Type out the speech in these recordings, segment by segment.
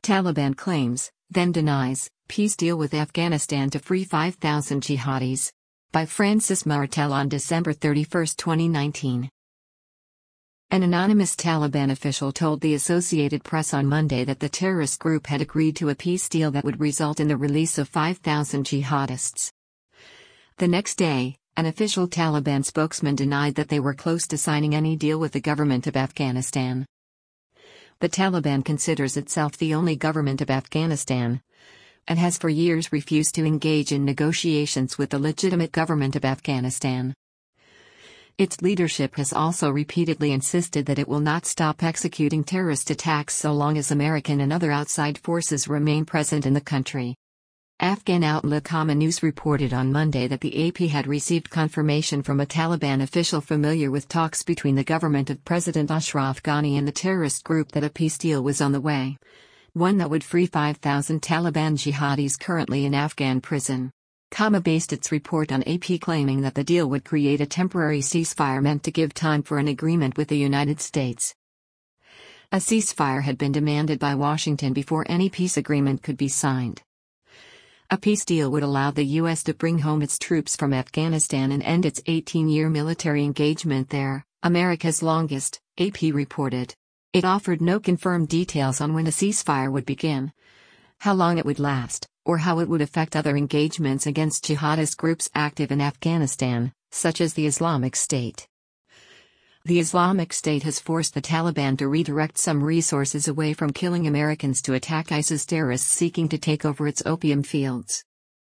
Taliban claims, then denies, peace deal with Afghanistan to free 5,000 jihadis. By Francis Martel on December 31, 2019. An anonymous Taliban official told the Associated Press on Monday that the terrorist group had agreed to a peace deal that would result in the release of 5,000 jihadists. The next day, an official Taliban spokesman denied that they were close to signing any deal with the government of Afghanistan. The Taliban considers itself the only government of Afghanistan, and has for years refused to engage in negotiations with the legitimate government of Afghanistan. Its leadership has also repeatedly insisted that it will not stop executing terrorist attacks so long as American and other outside forces remain present in the country. Afghan outlet Kama News reported on Monday that the AP had received confirmation from a Taliban official familiar with talks between the government of President Ashraf Ghani and the terrorist group that a peace deal was on the way, one that would free 5,000 Taliban jihadis currently in Afghan prison. Kama based its report on AP claiming that the deal would create a temporary ceasefire meant to give time for an agreement with the United States. A ceasefire had been demanded by Washington before any peace agreement could be signed. A peace deal would allow the U.S. to bring home its troops from Afghanistan and end its 18-year military engagement there, America's longest, AP reported. It offered no confirmed details on when a ceasefire would begin, how long it would last, or how it would affect other engagements against jihadist groups active in Afghanistan, such as the Islamic State. The Islamic State has forced the Taliban to redirect some resources away from killing Americans to attack ISIS terrorists seeking to take over its opium fields.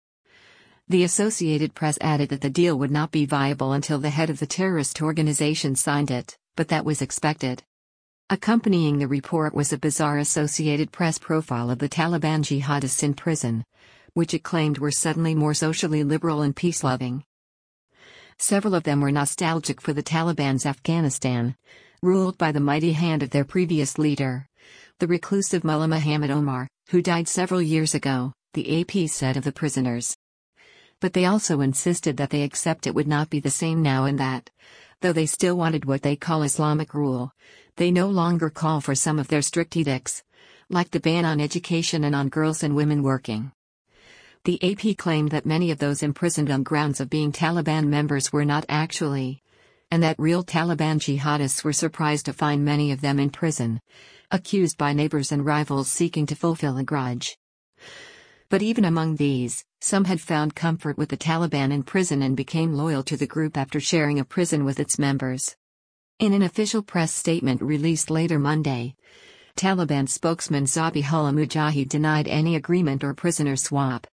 The Associated Press added that the deal would not be viable until the head of the terrorist organization signed it, but that was expected. Accompanying the report was a bizarre Associated Press profile of the Taliban jihadists in prison, which it claimed were suddenly more socially liberal and peace-loving. Several of them were nostalgic for the Taliban's Afghanistan, ruled by the mighty hand of their previous leader, the reclusive Mullah Muhammad Omar, who died several years ago, the AP said of the prisoners. But they also insisted that they accept it would not be the same now and that, though they still wanted what they call Islamic rule, they no longer call for some of their strict edicts, like the ban on education and on girls and women working. The AP claimed that many of those imprisoned on grounds of being Taliban members were not actually, and that real Taliban jihadists were surprised to find many of them in prison, accused by neighbors and rivals seeking to fulfill a grudge. But even among these, some had found comfort with the Taliban in prison and became loyal to the group after sharing a prison with its members. In an official press statement released later Monday, Taliban spokesman Zabihullah Mujahid denied any agreement or prisoner swap.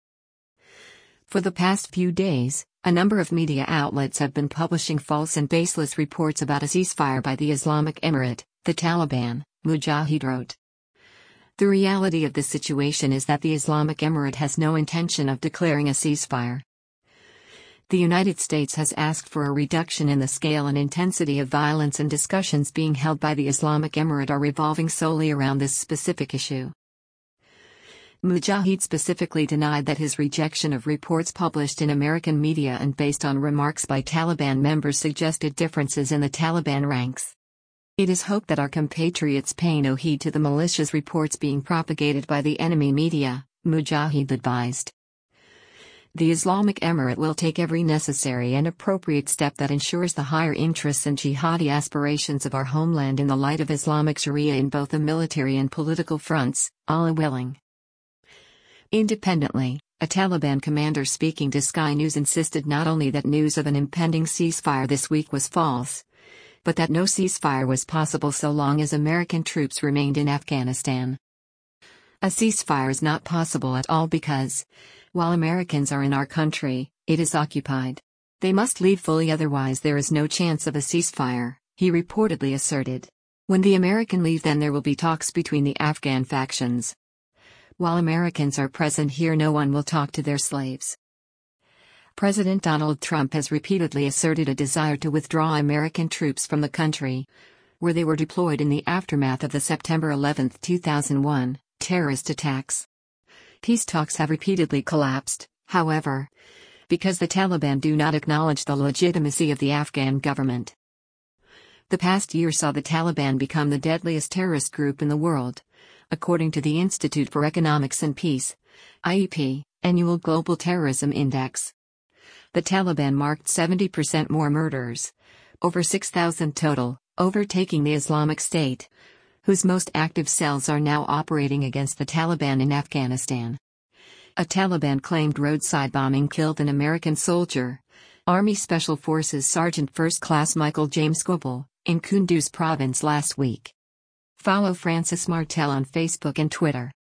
For the past few days, a number of media outlets have been publishing false and baseless reports about a ceasefire by the Islamic Emirate, the Taliban, Mujahid wrote. The reality of the situation is that the Islamic Emirate has no intention of declaring a ceasefire. The United States has asked for a reduction in the scale and intensity of violence, and discussions being held by the Islamic Emirate are revolving solely around this specific issue. Mujahid specifically denied that his rejection of reports published in American media and based on remarks by Taliban members suggested differences in the Taliban ranks. It is hoped that our compatriots pay no heed to the malicious reports being propagated by the enemy media, Mujahid advised. The Islamic Emirate will take every necessary and appropriate step that ensures the higher interests and jihadi aspirations of our homeland in the light of Islamic Sharia in both the military and political fronts, Allah willing. Independently, a Taliban commander speaking to Sky News insisted not only that news of an impending ceasefire this week was false, but that no ceasefire was possible so long as American troops remained in Afghanistan. A ceasefire is not possible at all because, while Americans are in our country, it is occupied. They must leave fully, otherwise there is no chance of a ceasefire, he reportedly asserted. When the American leave, then there will be talks between the Afghan factions. While Americans are present here, no one will talk to their slaves. President Donald Trump has repeatedly asserted a desire to withdraw American troops from the country, where they were deployed in the aftermath of the September 11, 2001, terrorist attacks. Peace talks have repeatedly collapsed, however, because the Taliban do not acknowledge the legitimacy of the Afghan government. The past year saw the Taliban become the deadliest terrorist group in the world, according to the Institute for Economics and Peace (IEP) Annual Global Terrorism Index. The Taliban marked 70% more murders, over 6,000 total, overtaking the Islamic State, whose most active cells are now operating against the Taliban in Afghanistan. A Taliban-claimed roadside bombing killed an American soldier, Army Special Forces Sergeant First Class Michael James Goebel, in Kunduz province last week. Follow Francis Martel on Facebook and Twitter.